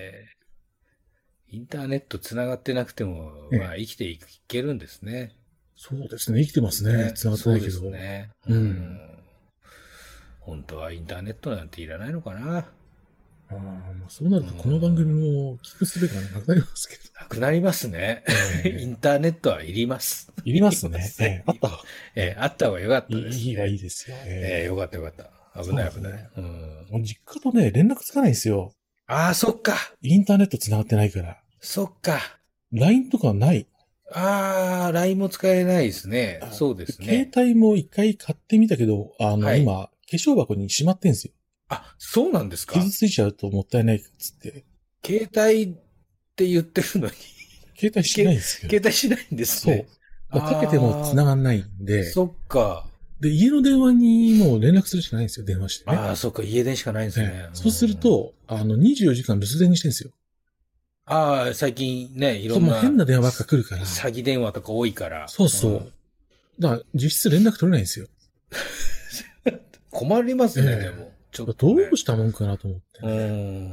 Speaker 3: インターネット繋がってなくても、まあ生きていけるんですね。
Speaker 2: そうですね。生きてますね。繋がってないけど。
Speaker 3: そうですね。本当はインターネットなんていらないのかな。
Speaker 2: そうなるとこの番組も聞くすべがなくなりますけど。
Speaker 3: なくなりますね。インターネットはいります。
Speaker 2: いりますね。あった方が。
Speaker 3: あった方がよかったです。
Speaker 2: いいですよ。
Speaker 3: よかったよかった。危ない危ない。
Speaker 2: もう実家とね、連絡つかないんですよ。
Speaker 3: そっか。
Speaker 2: インターネット繋がってないから。
Speaker 3: そっか。
Speaker 2: LINE とかない。
Speaker 3: LINE も使えないですね。そうですね。
Speaker 2: 携帯も一回買ってみたけど、今、化粧箱にしまってんすよ。
Speaker 3: そうなんですか？
Speaker 2: 傷ついちゃうともったいないっつって。
Speaker 3: 携帯って言ってるのに。
Speaker 2: 携帯しないんですよ。
Speaker 3: 携帯しないんですね。
Speaker 2: そう。かけても繋がんないんで。
Speaker 3: そっか。
Speaker 2: で、家の電話にもう連絡するしかないんですよ、電話してね。
Speaker 3: そっか、家電しかないんですね。
Speaker 2: そうすると、24時間留守電にしてるんですよ。
Speaker 3: 最近ね、いろんな。
Speaker 2: 変な電話ばっか来るから。
Speaker 3: 詐欺電話とか多いから。
Speaker 2: そうそう。だから、実質連絡取れないんですよ。
Speaker 3: 困りますね、でも。
Speaker 2: ちょっと、どうしたもんかなと思って。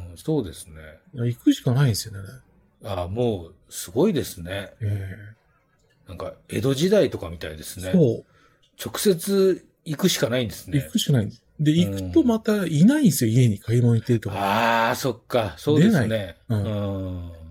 Speaker 3: そうですね。
Speaker 2: 行くしかないんですよね。
Speaker 3: もう、すごいですね。なんか、江戸時代とかみたいですね。
Speaker 2: そう。
Speaker 3: 直接行くしかないんですね。
Speaker 2: 行くしかないんです。で、行くとまたいないんですよ、家に買い物行ってるとか。
Speaker 3: そっか。そうですね。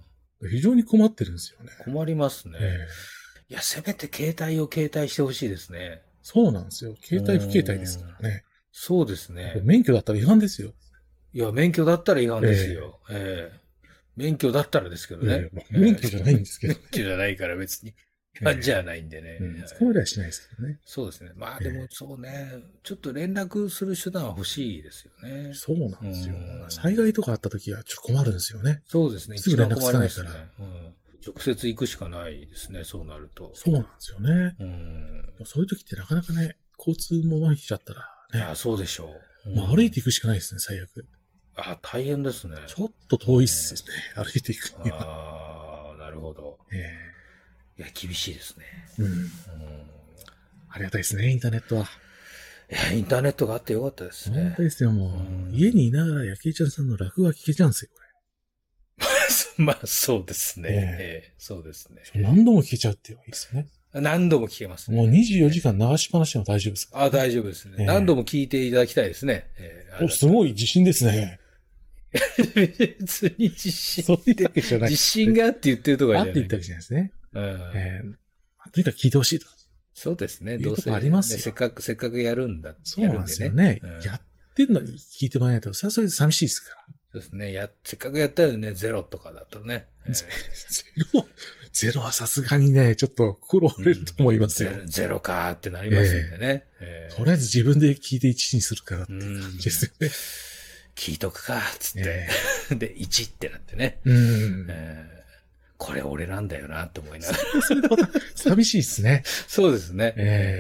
Speaker 2: 非常に困ってるんですよね。
Speaker 3: 困りますね。いや、せめて携帯を携帯してほしいですね。
Speaker 2: そうなんですよ。携帯不携帯ですからね。
Speaker 3: そうですね。
Speaker 2: 免許だったら違反ですよ。
Speaker 3: いや、免許だったら違反ですよ。免許だったらですけどね。
Speaker 2: 免許じゃないんですけど、
Speaker 3: 免許じゃないから別に。違反じゃないんでね。
Speaker 2: 捕まりはしないですけどね。
Speaker 3: そうですね。まあでもそうね、ちょっと連絡する手段は欲しいですよね。
Speaker 2: そうなんですよ。災害とかあった時はちょっと困るんですよね。
Speaker 3: そうですね。
Speaker 2: すぐ連絡つかないから。
Speaker 3: 直接行くしかないですね、そうなると。
Speaker 2: そうなんですよね。そういう時ってなかなかね、交通も麻痺しちゃったらね。
Speaker 3: ああ、そうでしょう。
Speaker 2: 歩いていくしかないですね、最悪。
Speaker 3: ああ、大変ですね。
Speaker 2: ちょっと遠いっすね、歩いていくには。
Speaker 3: ああ、なるほど。いや、厳しいですね。
Speaker 2: ありがたいですね、インターネットは。
Speaker 3: いや、インターネットがあってよかったですね。
Speaker 2: 本当ですよ、もう。家にいながら、やけいちゃんさんの落語が聞けちゃうんですよ、これ。
Speaker 3: まあ、そうですね。そうですね。
Speaker 2: 何度も聞けちゃうっていうのがいいですよね。
Speaker 3: 何度も聞けますね。
Speaker 2: もう24時間流しっぱなしでも大丈夫ですか？
Speaker 3: あ、大丈夫ですね。何度も聞いていただきたいですね。
Speaker 2: すごい自信ですね。
Speaker 3: 別に自信。
Speaker 2: そういうわけじゃない。
Speaker 3: 自信があって言ってるとかじゃない。
Speaker 2: あって言ったわけじゃないですね。とにかく聞いてほしいと。
Speaker 3: そうですね。どうせ。
Speaker 2: ありますよ。
Speaker 3: せっかくやるんだ。
Speaker 2: そうなんですよね。やってんのに聞いてもらえないと、それはそれで寂しいですから。
Speaker 3: そうですね。せっかくやったらね、ゼロとかだとね。
Speaker 2: ゼロはさすがにね、ちょっと心折れると思いますよ。
Speaker 3: ゼロかーってなりますんでね。
Speaker 2: とりあえず自分で聞いて1にするからっていう感じですよね。
Speaker 3: 聞いとくか、つって。で、1ってなってね。これ俺なんだよなって思いながら。
Speaker 2: それまた寂しいですね。
Speaker 3: そうですね。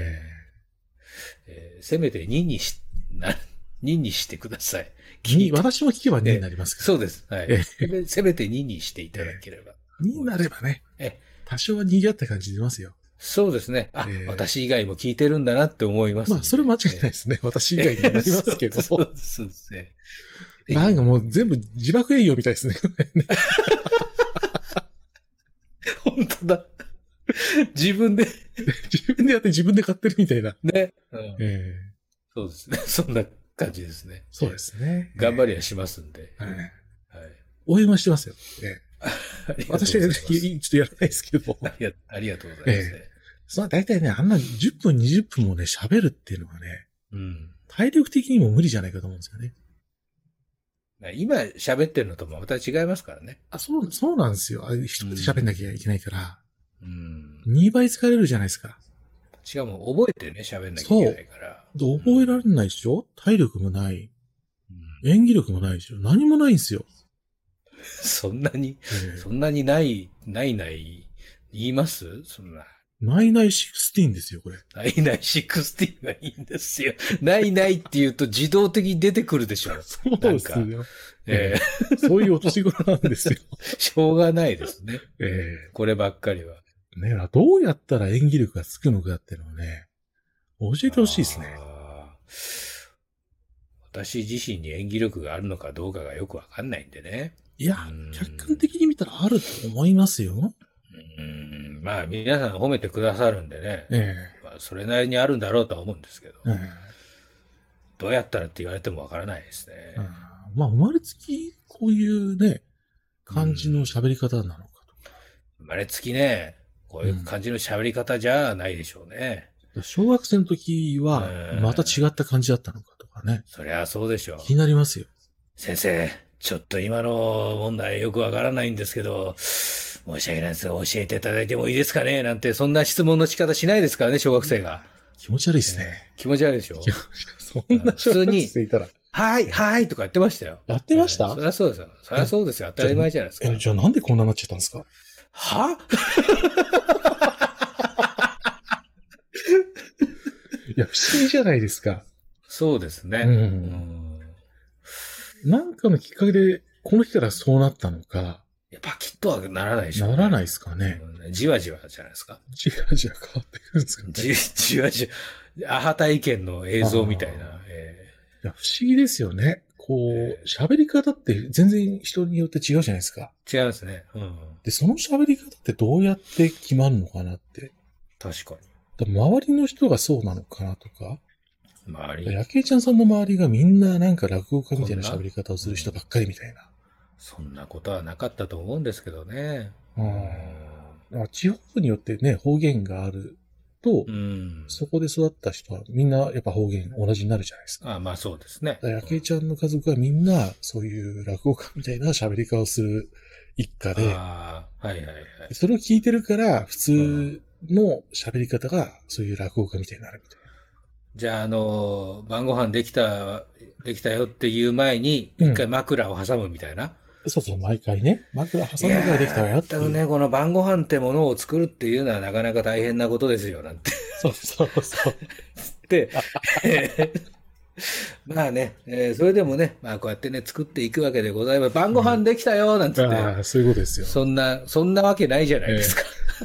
Speaker 3: せめて2にしてください。
Speaker 2: 私も聞けば2になりますから。
Speaker 3: そうです。はい。せめて2にしていただければ。
Speaker 2: 2になればね。多少は賑わった感じ出ますよ。
Speaker 3: そうですね。私以外も聞いてるんだなって思います。
Speaker 2: まあ、それ間違いないですね。私以外になりますけど。
Speaker 3: そうですね。
Speaker 2: なんかもう全部自爆営業みたいですね。
Speaker 3: 本当だ。自分で
Speaker 2: やって自分で買ってるみたいな。
Speaker 3: ね。そうですね。そんな感じですね。
Speaker 2: そうですね。
Speaker 3: 頑張りはしますんで。
Speaker 2: 応援はしてますよ。私はちょっとやらないですけど。
Speaker 3: ありがとうございます。
Speaker 2: だいたいね、あんな10分、20分もね、喋るっていうのがね、体力的にも無理じゃないかと思うんですよね。
Speaker 3: 今喋ってるのともまた違いますからね。
Speaker 2: そうなんですよ。一人で喋んなきゃいけないから。2倍疲れるじゃないですか。
Speaker 3: しかも覚えてね、喋んなきゃいけないから。
Speaker 2: そう。覚えられないでしょ？体力もない。演技力もないでしょ？何もないんですよ。
Speaker 3: そんなにない言いますそんな。
Speaker 2: ないない16ですよ、これ。
Speaker 3: ないない16がいいんですよ。ないないって言うと自動的に出てくるでしょ。
Speaker 2: そうですよ。そういうお年頃なんですよ。
Speaker 3: しょうがないですね。こればっかりは。
Speaker 2: ね、どうやったら演技力がつくのかっていうのをね、教えてほしいですね。
Speaker 3: 私自身に演技力があるのかどうかがよくわかんないんでね。
Speaker 2: いや、客観的に見たらあると思いますよ。
Speaker 3: まあ皆さん褒めてくださるんでね。まあ、それなりにあるんだろうとは思うんですけど。どうやったらって言われてもわからないですね。
Speaker 2: まあ生まれつきこういうね、感じの喋り方なのかと。
Speaker 3: 生まれつきね、こういう感じの喋り方じゃないでしょうね。
Speaker 2: 小学生の時はまた違った感じだったのかとかね。
Speaker 3: そりゃそうでしょう。
Speaker 2: 気になりますよ。
Speaker 3: 先生、ちょっと今の問題よくわからないんですけど、申し訳ないですが、教えていただいてもいいですかねなんて、そんな質問の仕方しないですからね、小学生が。
Speaker 2: 気持ち悪いですね。
Speaker 3: 気持ち悪いでしょ。
Speaker 2: そんな小学生いたら。
Speaker 3: はいとかやってましたよ。
Speaker 2: やってました？
Speaker 3: そりゃそうですよ。そりゃそうですよ。当たり前じゃないですか。
Speaker 2: じゃあなんでこんなになっちゃったんですか？いや、不思議じゃないですか。
Speaker 3: そうですね。
Speaker 2: なんかのきっかけで、この日からそうなったのか。
Speaker 3: パキッとはならないでしょ。
Speaker 2: ならないですかね。
Speaker 3: じわじわじゃないですか。
Speaker 2: じわじわ変わってくるんですかね。
Speaker 3: じわじわ。アハ体験の映像みたいな。
Speaker 2: いや、不思議ですよね。こう、喋り方って全然人によって違うじゃないですか。
Speaker 3: 違いますね。
Speaker 2: で、その喋り方ってどうやって決まるのかなって。
Speaker 3: 確か
Speaker 2: に。周りの人がそうなのかなとか。
Speaker 3: 周り。
Speaker 2: やけいちゃんさんの周りがみんななんか落語家みたいな喋り方をする人ばっかりみたいな。
Speaker 3: そんなことはなかったと思うんですけどね。
Speaker 2: 地方によってね、方言があると、そこで育った人はみんなやっぱ方言同じになるじゃないですか。
Speaker 3: まあそうですね。
Speaker 2: やけいちゃんの家族はみんなそういう落語家みたいな喋り方をする一家で、それを聞いてるから普通の喋り方がそういう落語家みたいになるみたいな。
Speaker 3: じゃあ晩ご飯できたよっていう前に、一回枕を挟むみたいな。
Speaker 2: そうそう、毎回ね。枕挟んでからできたわよっていう。
Speaker 3: ね、この晩ご飯ってものを作るっていうのはなかなか大変なことですよ、なんて。
Speaker 2: そうそうそう。
Speaker 3: で、まあね、それでもね、まあこうやってね、作っていくわけでございます。晩ご飯できたよ、なんつって。
Speaker 2: そういうことですよ。
Speaker 3: そんなわけないじゃないですか。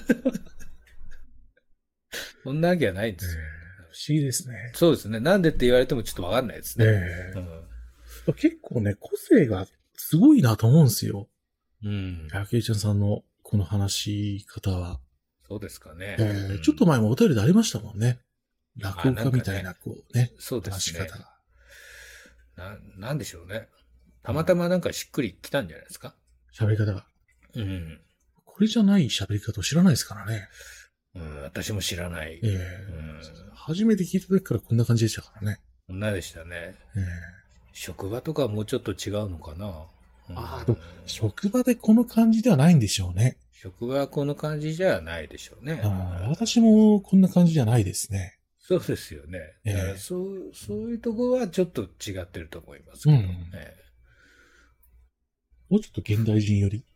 Speaker 3: そんなわけはないんですよ。
Speaker 2: 不思議ですね。
Speaker 3: そうですね。なんでって言われてもちょっとわかんないですね。
Speaker 2: 結構ね、個性がすごいなと思うんですよ。やけいちゃんさんのこの話し方は。
Speaker 3: そうですかね。
Speaker 2: ちょっと前もお便りでありましたもんね。落語家みたいな、
Speaker 3: そうですね。
Speaker 2: 話し方
Speaker 3: が。なんでしょうね。たまたまなんかしっくりきたんじゃないですか。
Speaker 2: 喋り方が。これじゃない喋り方を知らないですからね。
Speaker 3: 私も知らない。
Speaker 2: 初めて聞いた時からこんな感じでしたからね。
Speaker 3: こんなでしたね。職場とかもうちょっと違うのかな。
Speaker 2: でも職場でこの感じではないんでしょうね。
Speaker 3: 職場はこの感じじゃないでしょうね。
Speaker 2: 私もこんな感じじゃないですね。
Speaker 3: そうですよね。そういうところはちょっと違ってると思いますけど。
Speaker 2: もうちょっと現代人より。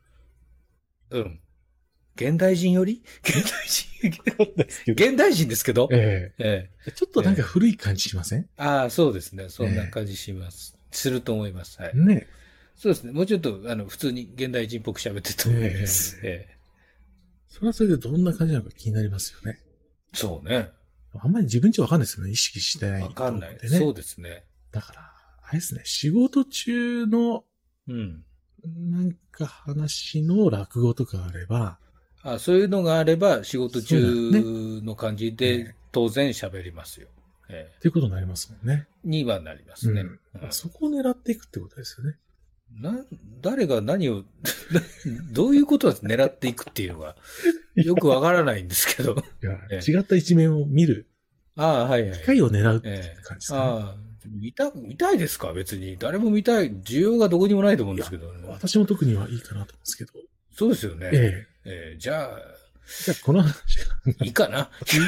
Speaker 3: 現代人より現代人ですけど。
Speaker 2: ちょっとなんか古い感じしません？
Speaker 3: そうですね。そんな感じします。すると思います。
Speaker 2: ね。
Speaker 3: そうですね。もうちょっと、普通に現代人っぽく喋ってると思います。
Speaker 2: それはそれでどんな感じなのか気になりますよね。
Speaker 3: そうね。
Speaker 2: あんまり自分ちわかんないですよね。意識してない。
Speaker 3: わかんない。そうですね。
Speaker 2: だから、あれですね。仕事中の、なんか話の落語とかあれば、
Speaker 3: そういうのがあれば、仕事中の感じで、当然喋りますよ。
Speaker 2: っていうことになりますもんね。
Speaker 3: にはなりますね。
Speaker 2: そこを狙っていくってことですよね。
Speaker 3: 誰が何を、どういうことを狙っていくっていうのが、よくわからないんですけど。
Speaker 2: 違った一面を見る。機会を狙うって感じですかね。
Speaker 3: 見たいですか別に。誰も見たい。需要がどこにもないと思うんですけどね。
Speaker 2: 私も特にはいいかなと思うんですけど。
Speaker 3: そうですよね。じゃあ
Speaker 2: この話
Speaker 3: いいかな。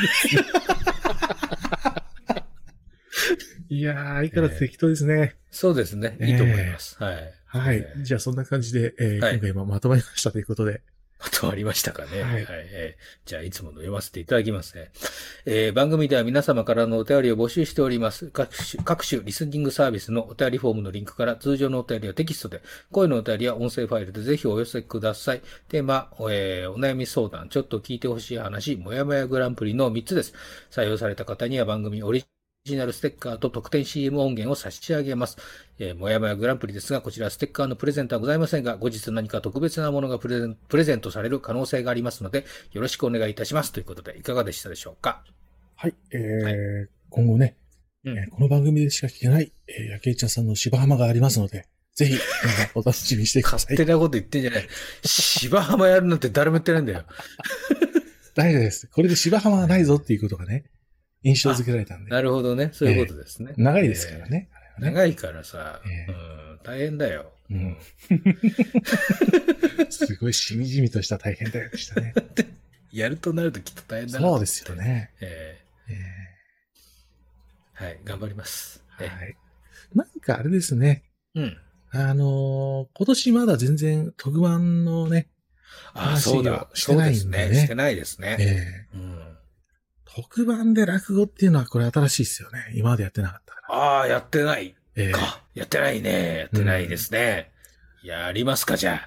Speaker 2: いやー、相変わらず適当ですね。
Speaker 3: そうですね。いいと思います。
Speaker 2: はい。じゃあそんな感じで、今回まとまりましたということで。
Speaker 3: まとまりましたかね。じゃあいつもの読ませていただきますね。番組では皆様からのお便りを募集しております。各種リスニングサービスのお便りフォームのリンクから通常のお便りはテキストで、声のお便りは音声ファイルでぜひお寄せください。テーマ、お悩み相談、ちょっと聞いてほしい話、もやもやグランプリの3つです。採用された方には番組オリジナルステッカーと特典 CM 音源を差し上げます。もやもやグランプリですが、こちらステッカーのプレゼントはございませんが、後日何か特別なものがプレゼントされる可能性がありますので、よろしくお願いいたします。ということで、いかがでしたでしょうか？
Speaker 2: はい。今後ね、この番組でしか聞けない、やけいちゃんさんの芝浜がありますので、ぜひ、お楽しみにしてください。
Speaker 3: 勝手なこと言ってんじゃない。芝浜やるなんて誰も言ってないんだよ。
Speaker 2: 大丈夫です。これで芝浜がないぞっていうことがね、印象付けられたんで。
Speaker 3: なるほどね。そういうことですね。
Speaker 2: 長いですからね。
Speaker 3: 長いからさ、大変だよ。
Speaker 2: すごいしみじみとした大変だよでしたね。
Speaker 3: やるとなるときっと大変だな。
Speaker 2: そうですよね。
Speaker 3: はい、頑張ります。
Speaker 2: はい。なんかあれですね。今年まだ全然特番のね、
Speaker 3: 話をしてないんでね。してないですね。
Speaker 2: 特番で落語っていうのはこれ新しいですよね。今までやってなかったから。
Speaker 3: やってないか。やってないね。やってないですね。やりますか、じゃあ。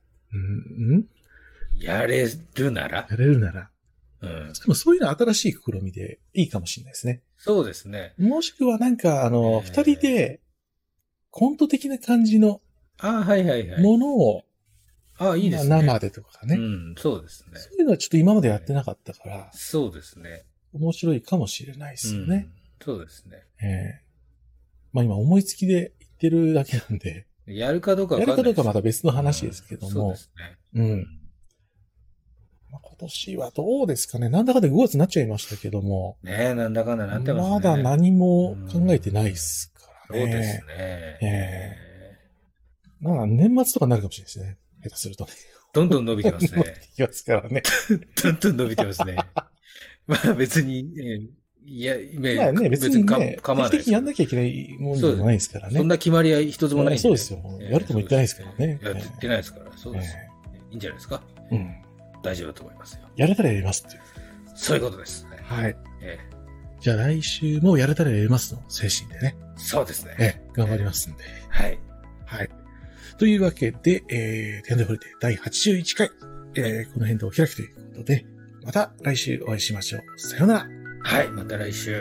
Speaker 3: やれるなら。
Speaker 2: でもそういうのは新しい試みでいいかもしれないですね。
Speaker 3: そうですね。
Speaker 2: もしくはなんか、二人でコント的な感じのものを、
Speaker 3: いいですね。
Speaker 2: 生でとかね。
Speaker 3: そうですね。
Speaker 2: そういうのはちょっと今までやってなかったから。
Speaker 3: そうですね。
Speaker 2: 面白いかもしれないですよね。
Speaker 3: そうですね。
Speaker 2: 今思いつきで言ってるだけなんで。
Speaker 3: やるかどうか
Speaker 2: わかんない。やるかどうかはまた別の話ですけども。そうですね。うん。まあ、今年はどうですかね。なんだかで5月になっちゃいましたけども。
Speaker 3: ねえ、なんだかんだなってますね。
Speaker 2: まだ何も考えてないですからね。
Speaker 3: そうですね。
Speaker 2: なんか年末とかになるかもしれないですね。下手するとね。
Speaker 3: どんどん伸びてますね。
Speaker 2: 伸びてきますからね。
Speaker 3: どんどん伸びてますね。まあ別に、いや、
Speaker 2: まあね、別にね、定期的にやんなきゃいけないもんでもないですからね。
Speaker 3: そんな決まりは一つもないんで。
Speaker 2: そうですよ。やるとも言ってないですからね。
Speaker 3: やってないですから。そうです。いいんじゃないですか。うん。大丈夫だと思いますよ。
Speaker 2: やれたらやりますっていう。
Speaker 3: そういうことです。
Speaker 2: はい。じゃあ来週もやれたらやりますの精神でね。
Speaker 3: そうですね。
Speaker 2: 頑張りますんで。
Speaker 3: はい。
Speaker 2: はい。というわけで、テンデフォルテ第81回、この辺でお開きということで、また来週お会いしましょう。さようなら。
Speaker 3: はい、また来週。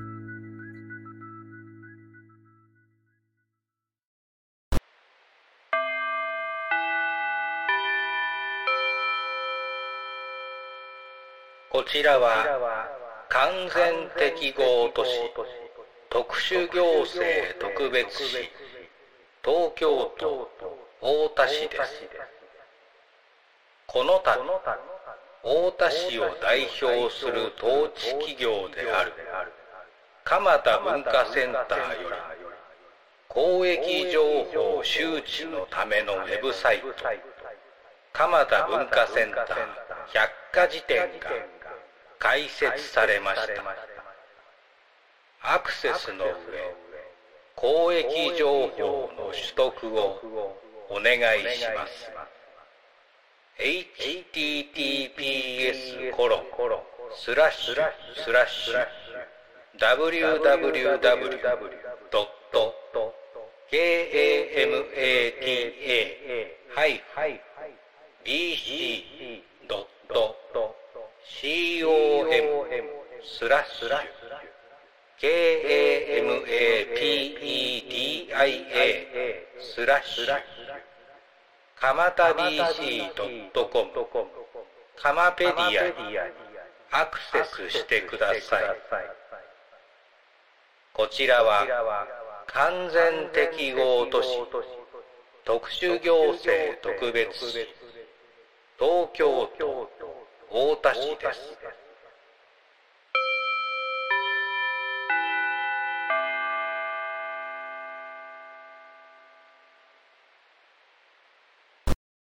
Speaker 3: こちらは完全適合都市特殊行政特別市東京都太田市です。この度太田市を代表する統治企業である蒲田文化センターより公益情報周知のためのウェブサイト蒲田文化センター百科事典が開設されました。アクセスの上公益情報の取得をお願いします。www.kamapeda-bc.co/kamapeda/蒲田 bc.com カマペディアにアクセスしてください。こちらは完全適合都市特殊行政特別市東京都太田市です。